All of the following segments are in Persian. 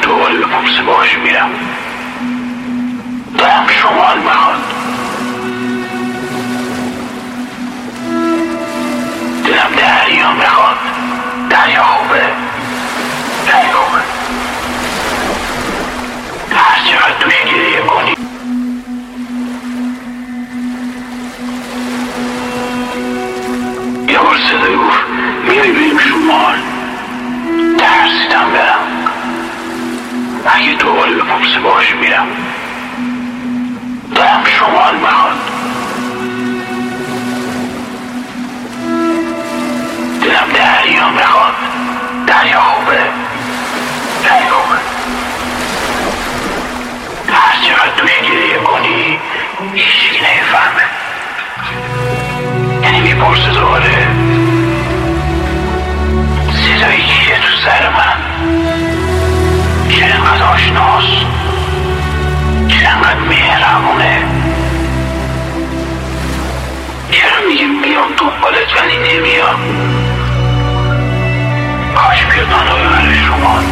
سوالی بپرسه باهاش میرم. دلم شمال میخواد. دلم دریا میخواد. دریا خوبه. دریا خوبه. هر چقدر توش گریه کنی یه بار صدای گفت میای بریم شمال. ترسیدم برم. اگه دوباره بپرسه باهاش میرم. دلم شمال میخواد. دلم دریا میخواد. دریا خوبه. دریا خوبه. هر چقدر توش گریه کنی هیچی نمیفهمه. یعنی میپرسه دوباره صدایی کیه تو سر من؟ چه انقدر آشناست؟ چه انقدر مهربونه؟ چرا میگه بیام دنبالت ولی نمیام؟ کاش بیاد منو ببره شمال.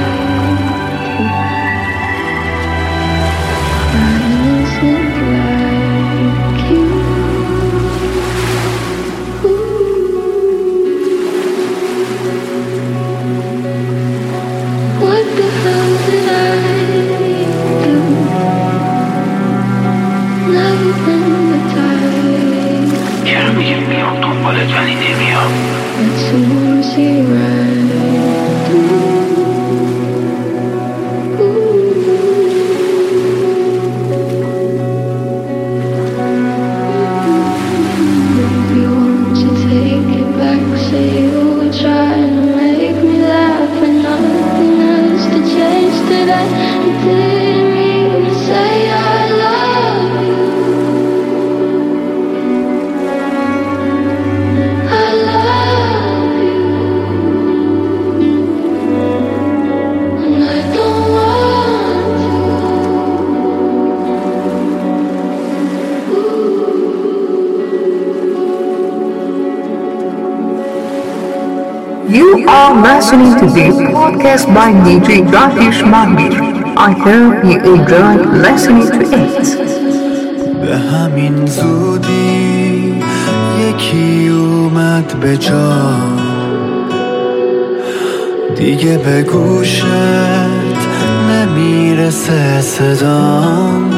چرا میگه بیام دنبالت ولی نمیام؟ You are listening to the podcast by DJ Rakesh Mahir. I hope you enjoyed listening to it. به همین زودی یکی اومد به جا، دیگه به گوشت نمیرسه صدام.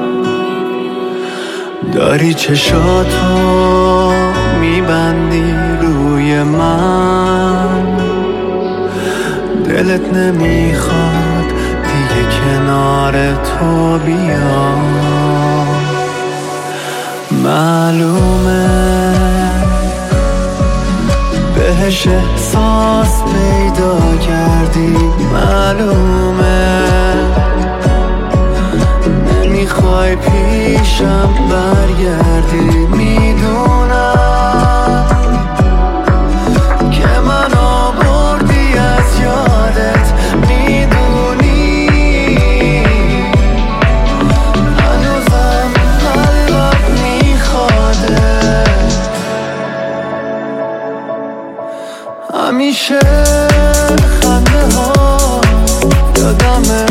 داری چشاتو میبندی روی من، دلت نمیخواد دیگه کنار تو بیام. معلومه بهش احساس پیدا کردی، معلومه نمیخوای پیشم برگردی. میدونم که منو بردی از یادت، میدونی هنوزم قلبت میخواده. همیشه خنده ها یادمه،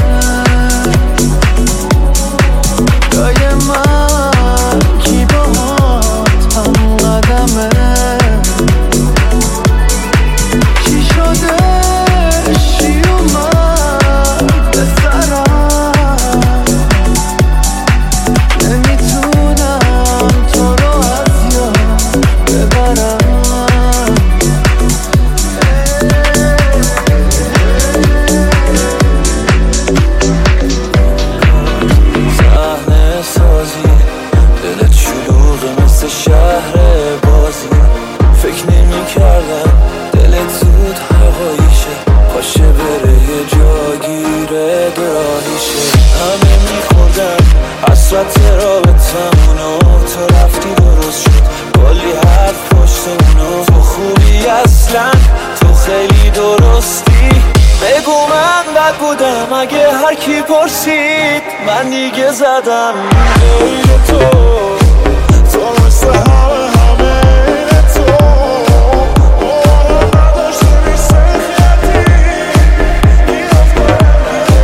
جای من کی باهات هم قدمه. چی شده چی اومد به سرم، نمیتونم تو رو از یاد ببرم. شهر بازی فکر نمی کردم دلت زود هواییشه، پاشه بره یه جاگیره دراهیشه. همه میخوردم حسرت رابطمونو، تو رفتی درست شد کلی حرف پشتمونو. تو خوبی اصلا، تو خیلی درستی. بگو من بد بودم اگه هر کی پرسید، من دیگه زدم غیر تو. تو مثل همه تو نداشتی میشه خیلی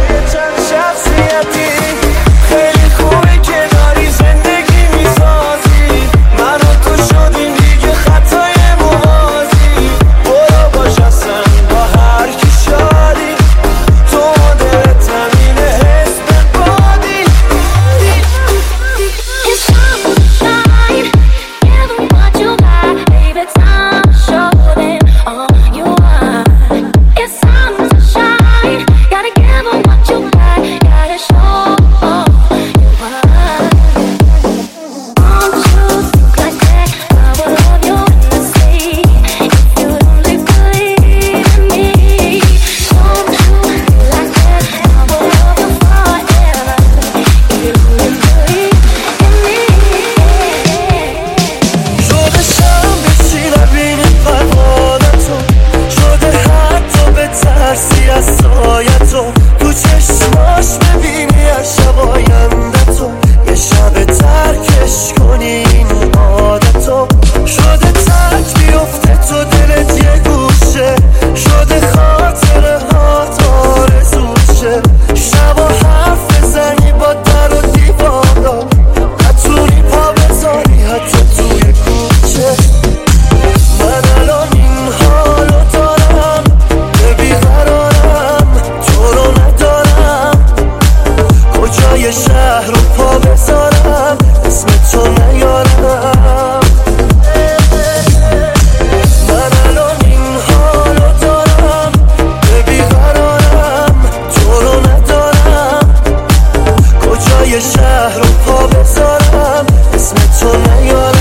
شهر رو پا بذارم اسم تو نیارم. من الان این حالو دارم به بیقرارم تو رو ندارم. کجای شهر رو پا بذارم اسم تو نیارم.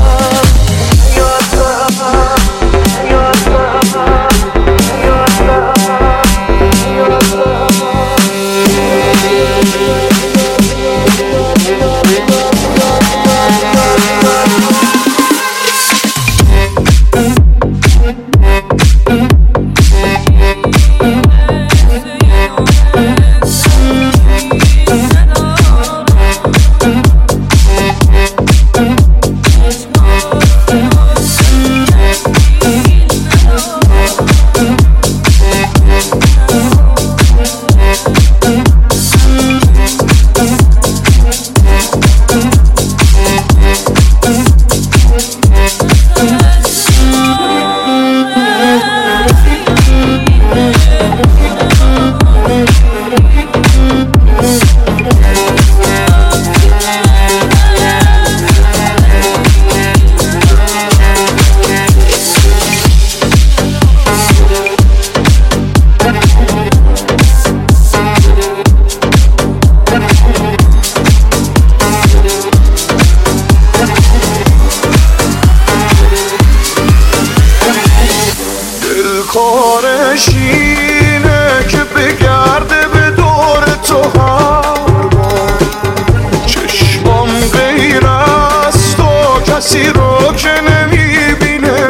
کارش اینه که بگرده به دور تو هر بار. چشمام غیر از تو کسی رو که نمیبینه.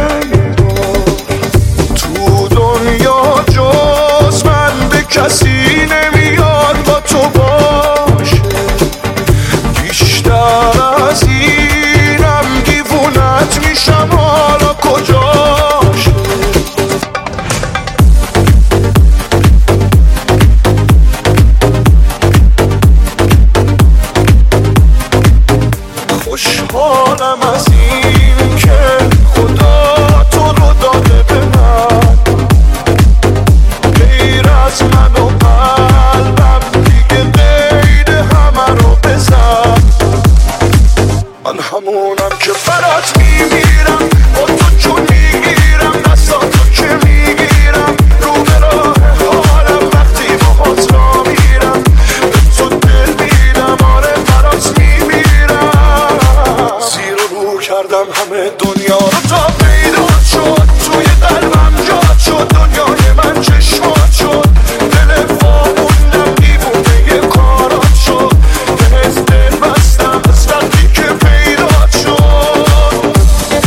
تو دنیا جز من به کسی نمیاد با تو باشه. بیشتر از اینم دیوونت میشم حالا کجاش. خوشحالم از این که خدا تو رو داده به من. غیر از من و قلبم دیگه غیر همه رو بزن. من همونم که برات میمیرم با تو چون میگیرم دستاتو که میگیرم رو به راه حالم وقتی باهات را میرم. به تو دل میدم آره برات میمیرم. زیر و رو کردم همه دنیا رو تا پیدا شد. توی قلبم جاد شد دنیای من چشمات شد. دل فاموندم دیوونه کارات شد. بهت دل بستم از وقتی که پیدا شد.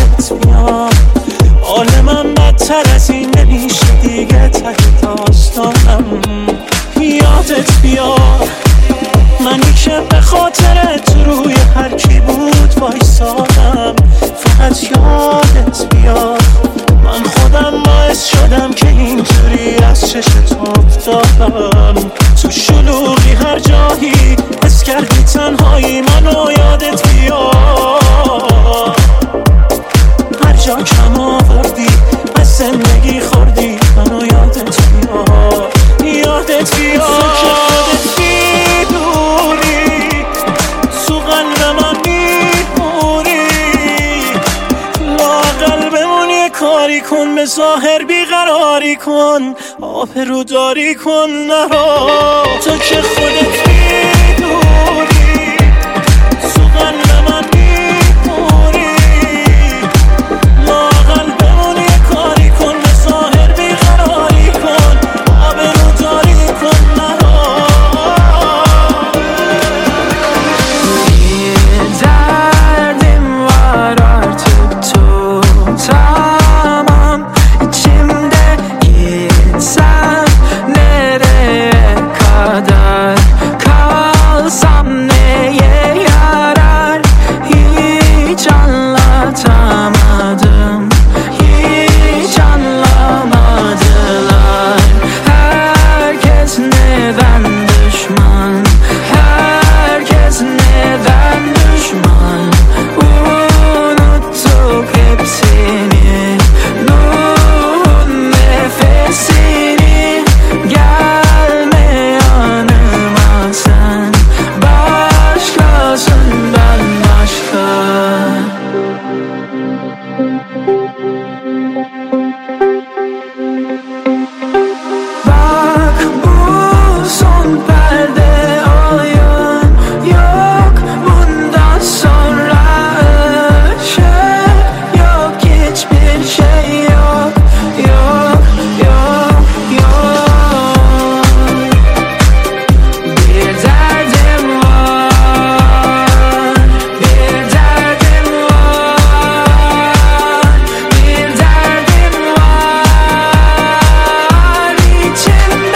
یادت بیاد. حال من بدتر از این نمیشه دیگه، ته داستانم یادت بیاد. منی که به خاطرت روی هر کی بود وایسادم، فقط یادت بیاد. من خودم باعث شدم که اینجوری از چشت افتادم. تو شلوغی هر جایی حس کردی تنهایی منو یادت بیاد. هر جا کم آوردی از زندگی خوردی منو یادت بیاد. یادت بیاد که خودت بیدوری تو قلب من میموری. لااقل بمون یه کاری کن، به ظاهر بیقراری کن، آبرو داری کن نرا. تو که خودت بیدوری تو قلب من میموری. لااقل بمون یه کاری کن، به ظاهر بیقراری کن، آبرو داری کن نرا. دردیم ورار تو tamam içimde gitsem nereye kadar kalsam neye yarar hiç anlatamadım hiç anlamadılar. Herkes neden düşman, herkes neden düşman. Unuttuk hepsini, Nuh'un nefesini. Gelme yanıma sen, başkasın ben başka. Bak bu son perde oyun yok, bundan sonra ışık yok, hiçbir şey yok, yok, yok, yok. Bir derdim var, bir derdim var, bir derdim var içimde.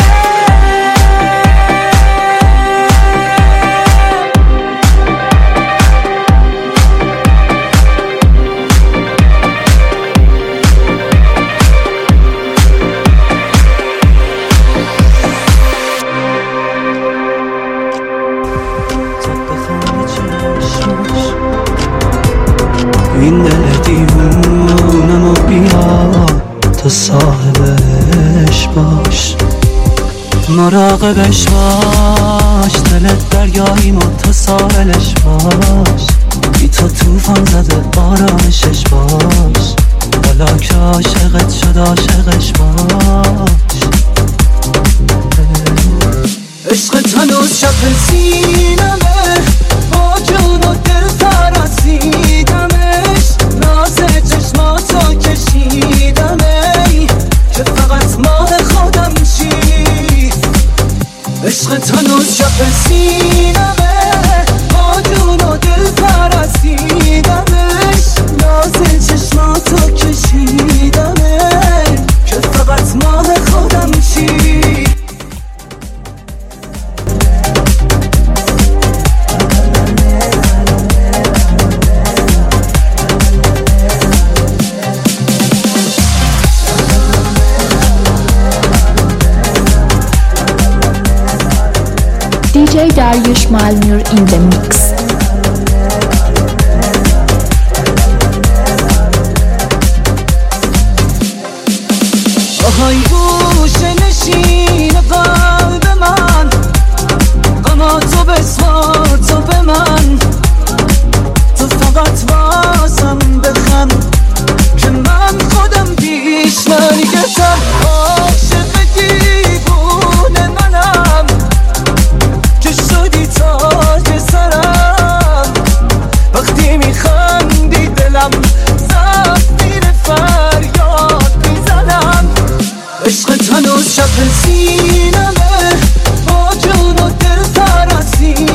این دل دیوونمو بیار تو صاحبش باش، مراقبش باش، دلت دریایی متصالش باش. بی تو توفان زده آرامشش باش، حالا که عاشقت شد عاشقش باش. عشقت هنوز شب سینمه، با جون و دل ترسیدمش. ناز چشماتو کشیدم ای که فقط ماه خودم شی. عشقت هنوز شب سینمه، با جون و دل ترسیدمش. ناز چشماتو کشیدم ای که فقط ماه خودم شی. DJ Dariush Malmur in the mix. آهای گوشه نشین قلب من، غماتو بسپار تو به من. تو فقط واسم بخند که من خودم پیش مرگتم. عاشق دیوونه منم که شدی تاج سرم. وقتی میخندی دلم زفیر فریاد میزنم. عشقت هنوز شب سینمه، با جون و دل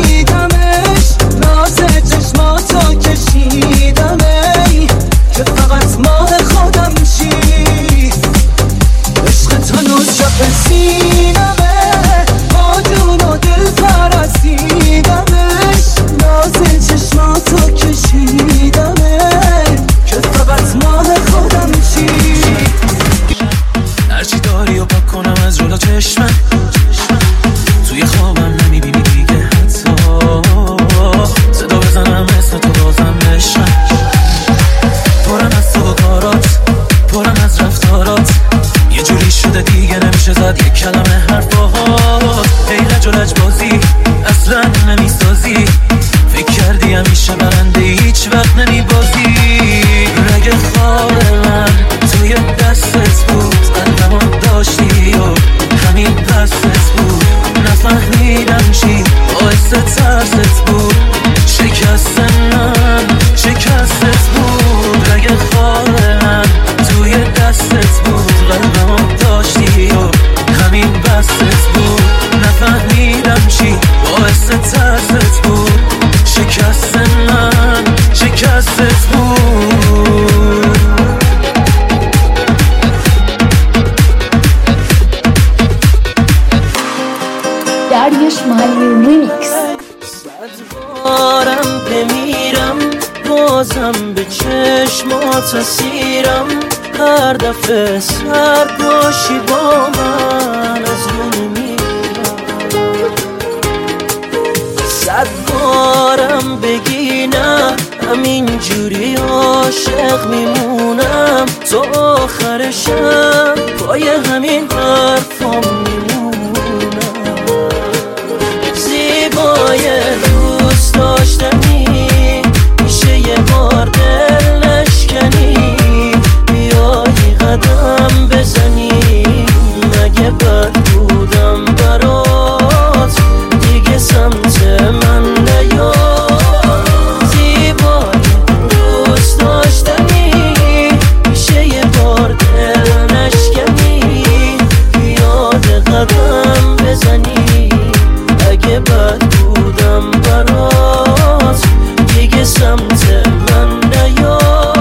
ترسیدمش. ناز چشماتو کشیدم ای که فقط برات اسیرم، هر دفعه سر باشی با من از دونه میرم. 100 بارم بگی نه، همین جوری عاشق میمونم، تا آخر شب پای همین حرفام میمونم. زیبای دوست داشتنی میشه یه بار دل نشکنی، بیایی قدم بزنی، مگه بد بودم برات دیگه سمت من نیا. زیبای دوست داشتنی میشه یه بار دل نشکنی، بیاد قدم بزنی، اگه بد بودم برات دیگه سمت من نیا.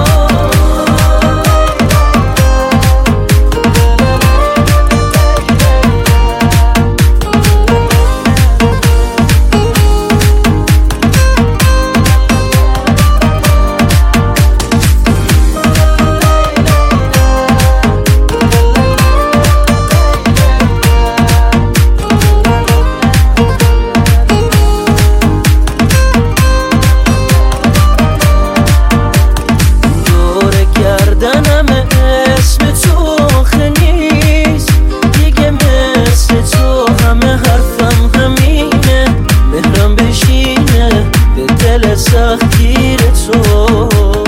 سختگیر تو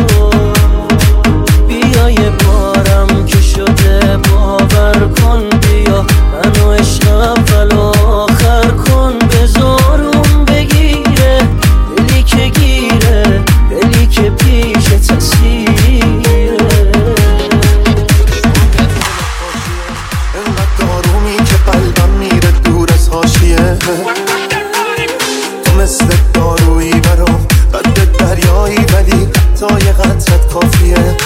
بیا یه بارم که شده باور کن، بیا منو عشق اول آخر کن، بذارم بگیره دلی که گیره، دلی که پیش تصیره. انقدر دارومی که قلبم میره دور از حاشیه، تو مثل دارویی برام قد دریایی، ولی تا یه قطرت کافیه.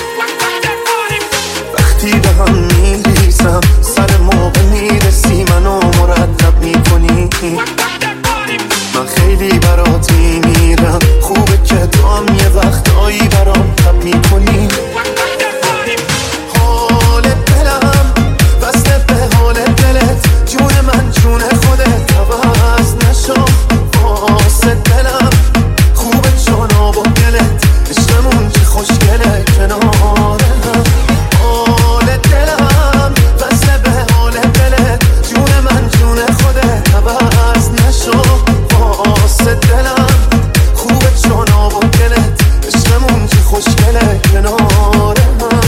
وقتی به هم میریزم سر موقع میرسی، منو مرتب میکنی، من خیلی برات میمیرم، خوبه که تو هم یه وقتایی برام تب میکنی. حال دلم وصله به حال دلت، جون من جون خودت، عوض نشو واسه دلم، خوبه جانا با دلت، عشقمون که خوشگله کنار هم. حال دلم وصله به حال دلت، جون من جون خودت، عوض نشو واسه دلم، خوبه جانا با دلت، عشقمون که خوشگله کنار هم.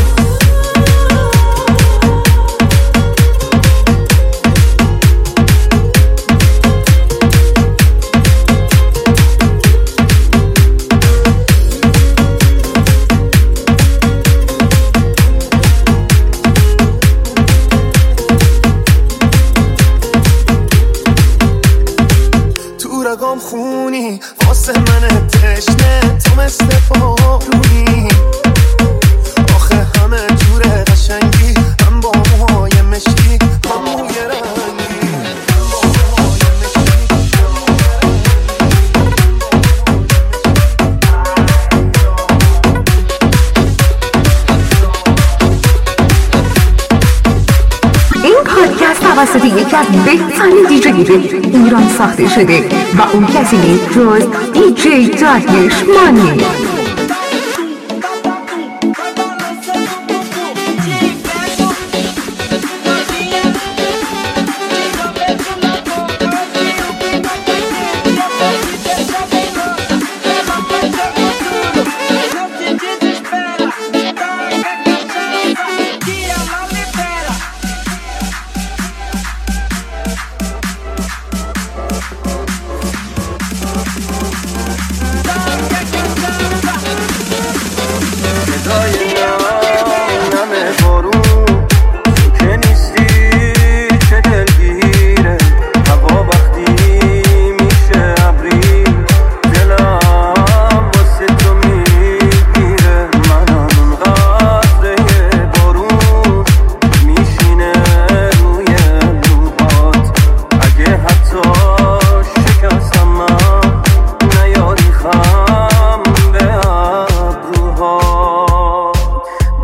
تو رگام خونی واسه من تشنه، تو مثل بارونی، آخه همه جوره قشنگی، هم با موهای مشکی، هم موی رنگی. این پادکست توسط یکی از بهترین دیجی ایران ساخته شده و اون کسی نیست جز دیجی داریوش مانی.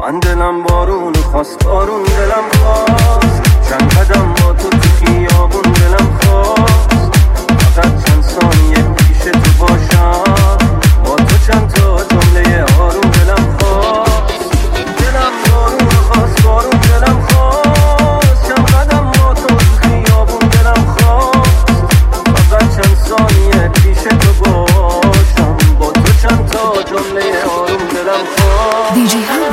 من دلم بارون خواست، بارون دلم خواست، چند قدم با تو تو خیابون دلم خواست، فقط چند ثانیه پیش تو باشم، با تو چند تا جمله آروم دلم خواست، دلم بارون خواست، بارون دلم خواست، چند قدم با تو تو خیابون دلم خواست، فقط چند ثانیه پیش تو باشم، با تو چند تا جمله آروم دلم خواست. دیجی هم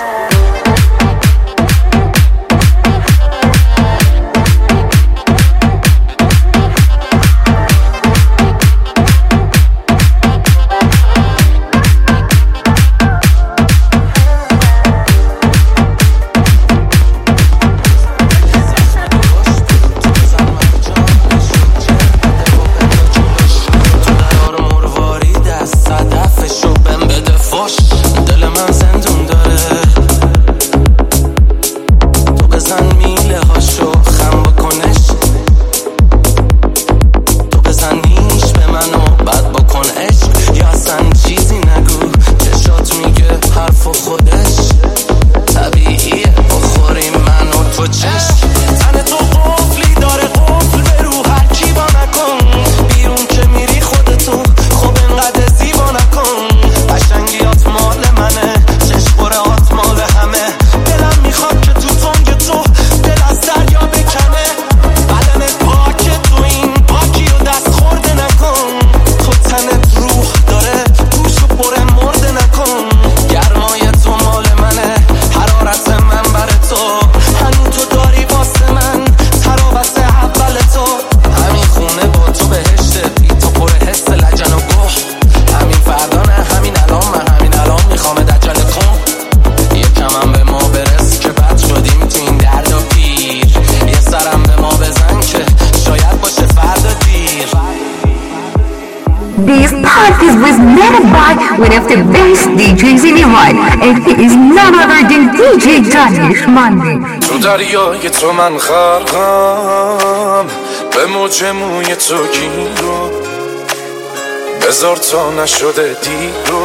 This podcast was made by one of the best DJs in Iran, and he is none other than DJ Danish Mandi. تو دریای تو من غرقم، به موج موی تو گیرو، بذار تا نشده دیرو،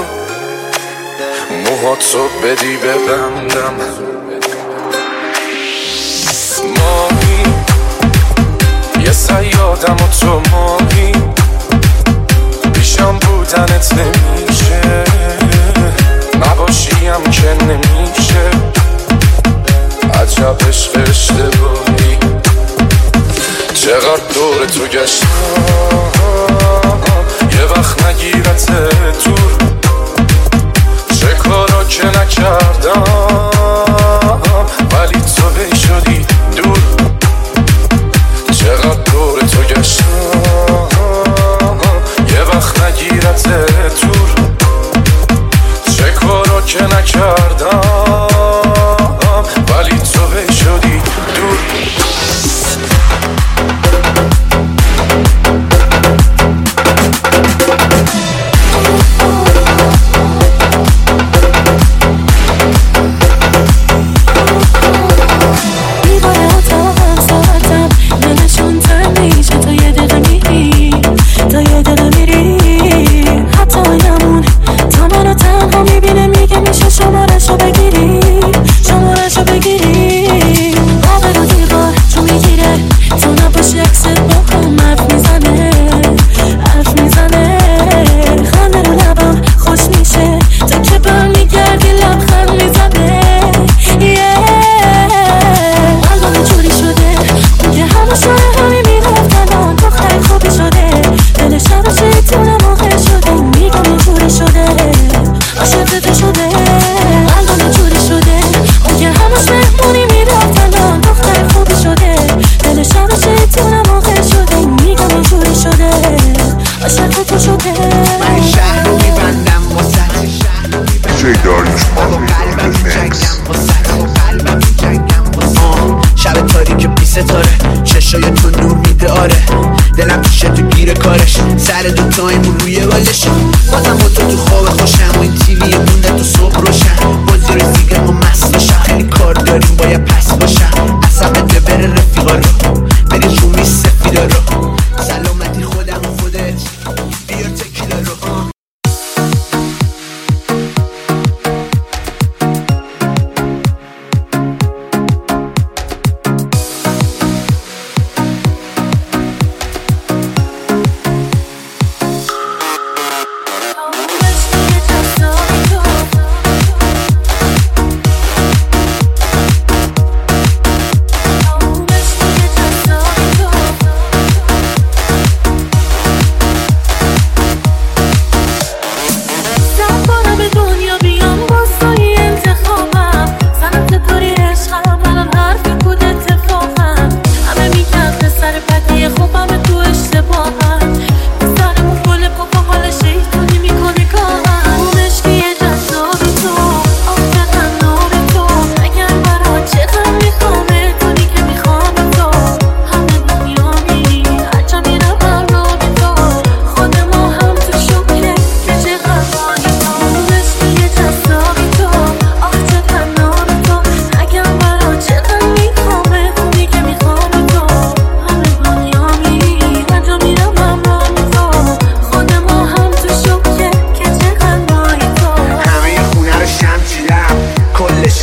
موهاتو بدی ببندم، ماهی یه صیادم و تو ماهی، پیشم بودنت نمیشه، نباشیم که نمیشه، عجب عشق اشتباهی، چقدر دور تو گشتم، یه وقت نگیرت دور، چه کارا که نکردم ولی تو بی شدی دور، چقدر دور تو گشتم، یه وقت نگیرت دور، چه کارا که نکردم ولی تو بی شدی دور. سر دوتایمون روی بالش بازم با تو خواب خوشم و این تیوی مونده تو صبح روشن بازی رسیگم و مست باشم خیلی کار داریم باید پس باشم عصبت بره رفیقا رو بری رومی سفیدا رو سلامتی خودم و خودت بیار تکیلا رو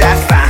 رفتم